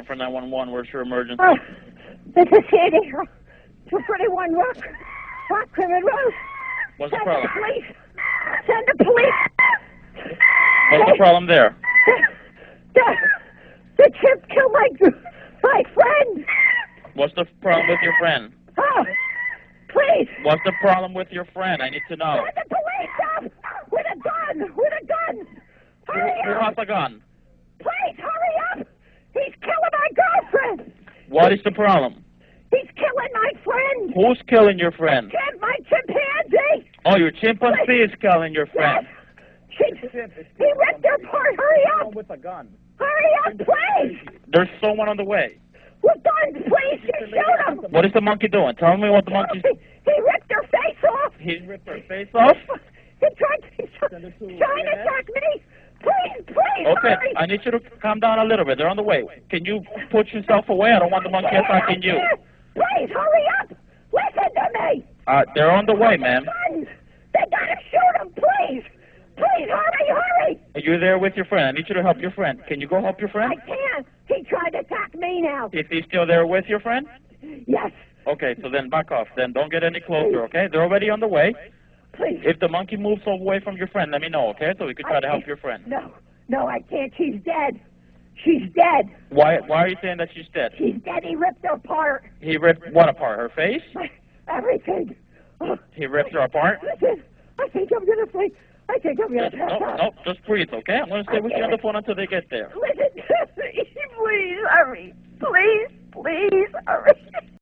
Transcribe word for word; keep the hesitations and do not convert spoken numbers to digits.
for nine one one. Where's your emergency? Oh, this is Sandy. two forty-one Rock, Rock Crimin Road. What's the Send problem? the police. Send the police. What's the problem there? The, the chip killed my, my friend. What's the problem with your friend? Oh, please. What's the problem with your friend? I need to know. Send the police up with a gun. With a gun. Hurry Who up. has a gun? Please, hurry up. He's killing my girlfriend. What is the problem? He's killing my friend. Who's killing your friend? Chimp, my chimpanzee. Oh, your chimpanzee is killing your friend. Yes. She, he ripped her apart. Hurry up. With a gun. Hurry up, please. There's someone on the way. With guns, please. You shoot him. What is the monkey doing? Tell me what the monkey's... He, he ripped her face off. He ripped her face off? He tried to, he's trying to attack me. Please, please, Okay, hurry. I need you to calm down a little bit. They're on the way. Can you put yourself away? I don't want the monkey attacking you. Please, hurry up. Listen to me. Uh, they're on the way, ma'am. Guns. They gotta shoot him, please. Please, hurry, hurry. Are you there with your friend? I need you to help your friend. Can you go help your friend? I can't. He tried to attack me now. Is he still there with your friend? Yes, Okay, so then back off. Then don't get any closer, okay? They're already on the way. please. If the monkey moves away from your friend, let me know, okay? So we can try I to help can't- your friend. No, no, I can't. She's dead. She's dead. Why Why are you saying that she's dead? She's dead. He ripped her apart. He ripped what apart? Her face? Everything. Oh, He ripped her apart? listen, I think I'm gonna say, I think I'm gonna Just, pass no, out. no, just breathe, okay? I'm going to stay with you on the phone until they get there. Listen, please hurry. Please, please hurry.